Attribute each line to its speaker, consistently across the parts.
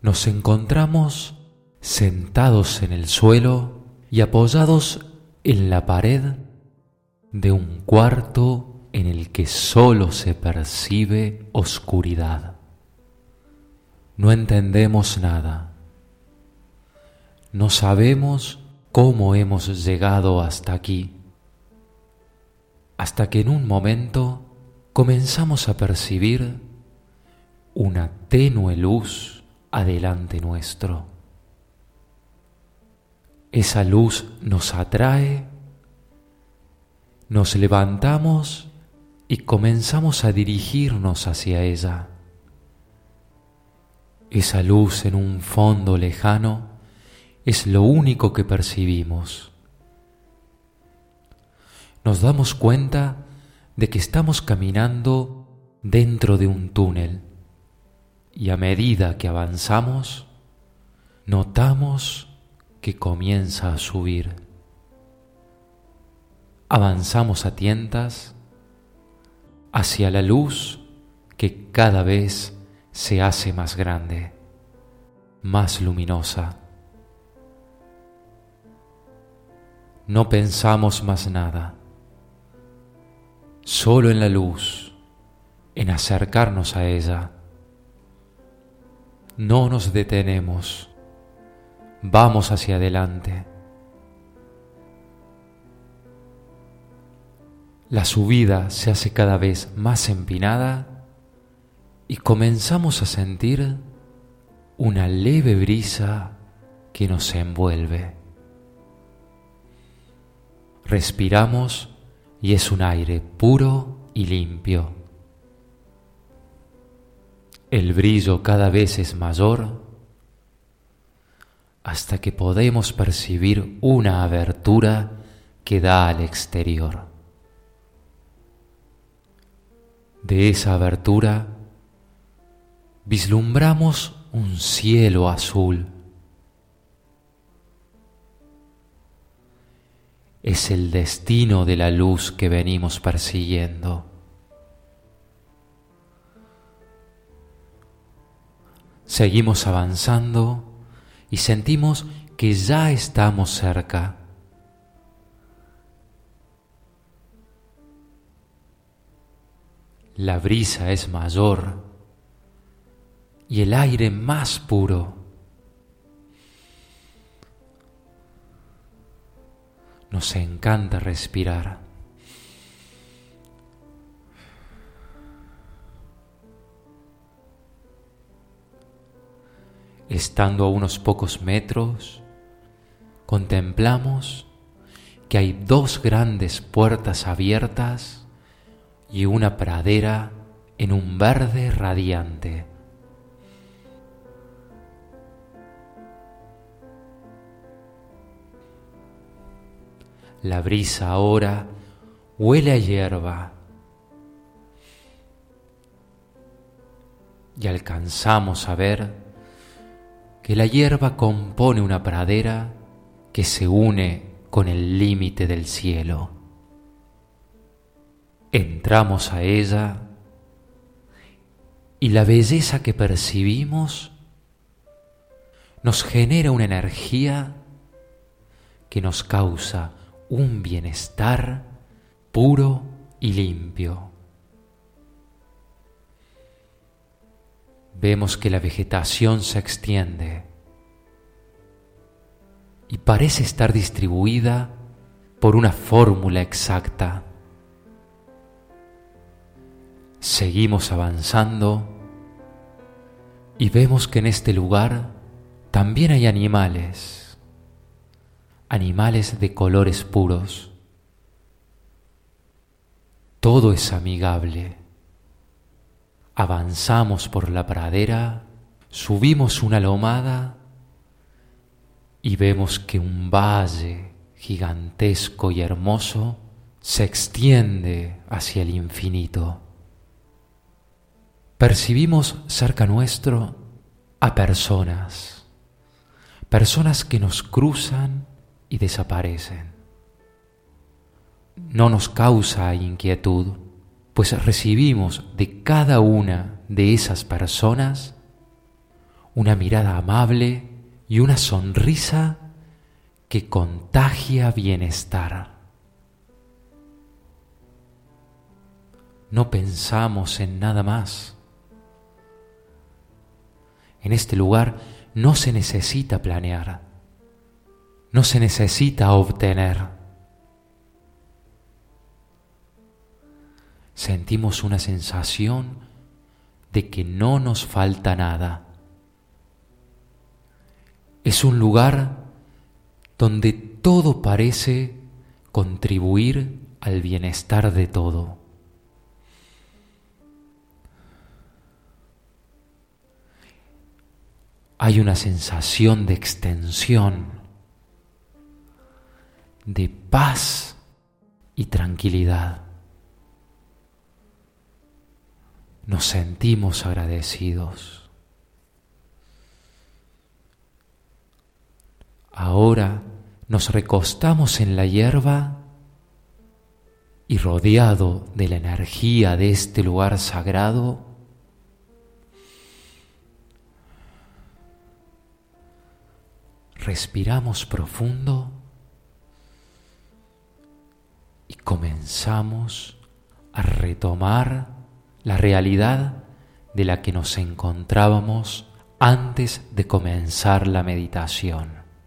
Speaker 1: Nos encontramos sentados en el suelo y apoyados en la pared de un cuarto en el que solo se percibe oscuridad. No entendemos nada. No sabemos cómo hemos llegado hasta aquí, hasta que en un momento comenzamos a percibir una tenue luz adelante nuestro. Esa luz nos atrae, nos levantamos y comenzamos a dirigirnos hacia ella. Esa luz en un fondo lejano es lo único que percibimos. Nos damos cuenta de que estamos caminando dentro de un túnel y a medida que avanzamos, notamos que comienza a subir. Avanzamos a tientas hacia la luz que cada vez se hace más grande, más luminosa. No pensamos más nada, solo en la luz, en acercarnos a ella. No nos detenemos, vamos hacia adelante. La subida se hace cada vez más empinada y comenzamos a sentir una leve brisa que nos envuelve. Respiramos y es un aire puro y limpio. El brillo cada vez es mayor hasta que podemos percibir una abertura que da al exterior. De esa abertura vislumbramos un cielo azul. Es el destino de la luz que venimos persiguiendo. Seguimos avanzando y sentimos que ya estamos cerca. La brisa es mayor y el aire más puro. Nos encanta respirar. Estando a unos pocos metros, contemplamos que hay dos grandes puertas abiertas y una pradera en un verde radiante. La brisa ahora huele a hierba y alcanzamos a ver que la hierba compone una pradera que se une con el límite del cielo. Entramos a ella y la belleza que percibimos nos genera una energía que nos causa un bienestar puro y limpio. Vemos que la vegetación se extiende y parece estar distribuida por una fórmula exacta. Seguimos avanzando y vemos que en este lugar también hay animales de colores puros. Todo es amigable. Avanzamos por la pradera, subimos una lomada y vemos que un valle gigantesco y hermoso se extiende hacia el infinito. Percibimos cerca nuestro a personas que nos cruzan y desaparecen. No nos causa inquietud, pues recibimos de cada una de esas personas una mirada amable y una sonrisa que contagia bienestar. No pensamos en nada más. En este lugar no se necesita planear, no se necesita obtener. Sentimos una sensación de que no nos falta nada. Es un lugar donde todo parece contribuir al bienestar de todo. Hay una sensación de extensión, de paz y tranquilidad. Nos sentimos agradecidos. Ahora nos recostamos en la hierba y, rodeado de la energía de este lugar sagrado, respiramos profundo y comenzamos a retomar la realidad de la que nos encontrábamos antes de comenzar la meditación.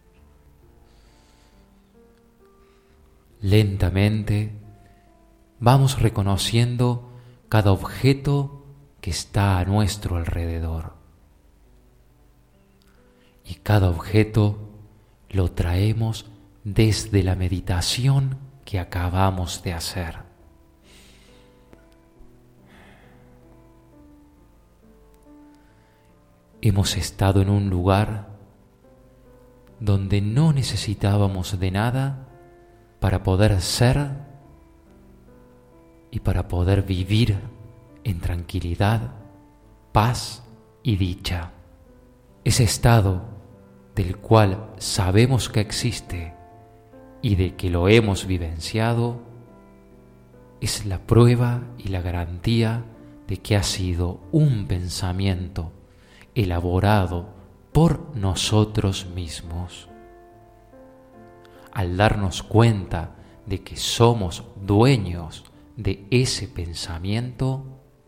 Speaker 1: Lentamente vamos reconociendo cada objeto que está a nuestro alrededor. Y cada objeto lo traemos desde la meditación que acabamos de hacer. Hemos estado en un lugar donde no necesitábamos de nada para poder ser y para poder vivir en tranquilidad, paz y dicha. Ese estado del cual sabemos que existe y de que lo hemos vivenciado es la prueba y la garantía de que ha sido un pensamiento elaborado por nosotros mismos. Al darnos cuenta de que somos dueños de ese pensamiento,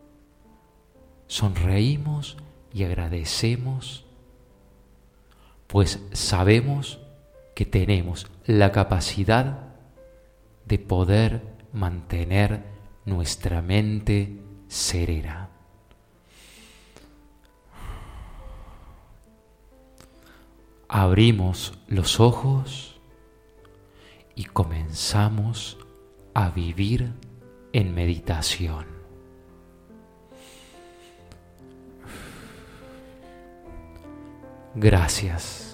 Speaker 1: sonreímos y agradecemos, pues sabemos que tenemos la capacidad de poder mantener nuestra mente serena. Abrimos los ojos y comenzamos a vivir en meditación. Gracias.